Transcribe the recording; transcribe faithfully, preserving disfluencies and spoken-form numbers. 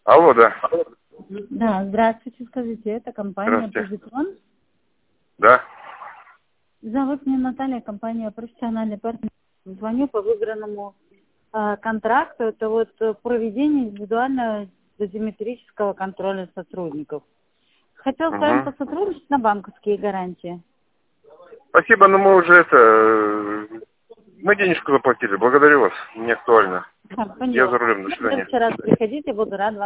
Алло, да. Да, здравствуйте, скажите, это компания Здравствуйте. «Позитрон». Да. Зовут меня Наталья, компания «Профессиональный партнер». Звоню по выигранному э, контракту. Это вот э, проведение индивидуального дозиметрического контроля сотрудников. Хотел с вами Угу. посотрудничать на банковские гарантии. Спасибо, но мы уже это... э, Мы денежку заплатили. Благодарю вас. Не актуально. Да, Я поняла. за рулем. До Ну, в свидания. следующий раз приходите, буду рада вам.